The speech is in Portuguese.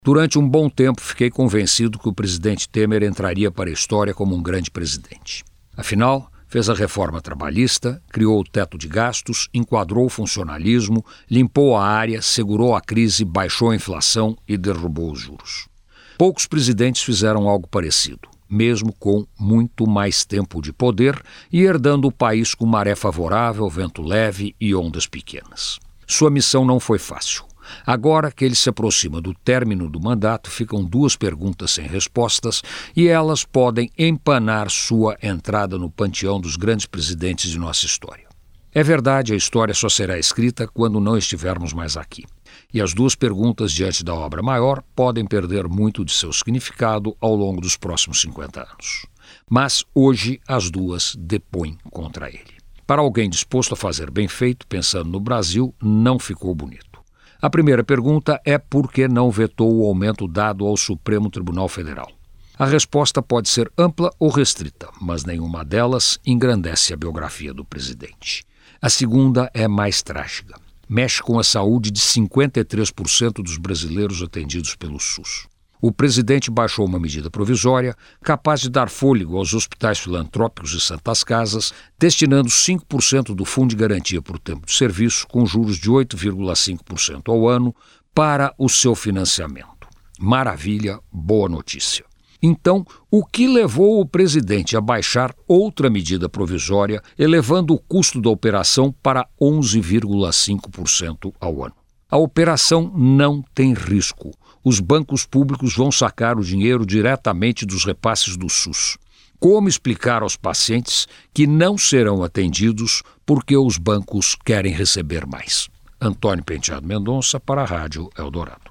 Durante um bom tempo, fiquei convencido que o presidente Temer entraria para a história como um grande presidente. Afinal, fez a reforma trabalhista, criou o teto de gastos, enquadrou o funcionalismo, limpou a área, segurou a crise, baixou a inflação e derrubou os juros. Poucos presidentes fizeram algo parecido, mesmo com muito mais tempo de poder e herdando o país com maré favorável, vento leve e ondas pequenas. Sua missão não foi fácil. Agora que ele se aproxima do término do mandato, ficam duas perguntas sem respostas e elas podem empanar sua entrada no panteão dos grandes presidentes de nossa história. É verdade, a história só será escrita quando não estivermos mais aqui. E as duas perguntas diante da obra maior podem perder muito de seu significado ao longo dos próximos 50 anos. Mas hoje as duas depõem contra ele. Para alguém disposto a fazer bem feito, pensando no Brasil, não ficou bonito. A primeira pergunta é por que não vetou o aumento dado ao Supremo Tribunal Federal. A resposta pode ser ampla ou restrita, mas nenhuma delas engrandece a biografia do presidente. A segunda é mais trágica. Mexe com a saúde de 53% dos brasileiros atendidos pelo SUS. O presidente baixou uma medida provisória capaz de dar fôlego aos hospitais filantrópicos e santas casas, destinando 5% do Fundo de Garantia por Tempo de Serviço, com juros de 8,5% ao ano, para o seu financiamento. Maravilha, boa notícia. Então, o que levou o presidente a baixar outra medida provisória, elevando o custo da operação para 11,5% ao ano? A operação não tem risco. Os bancos públicos vão sacar o dinheiro diretamente dos repasses do SUS. Como explicar aos pacientes que não serão atendidos porque os bancos querem receber mais? Antônio Penteado Mendonça para a Rádio Eldorado.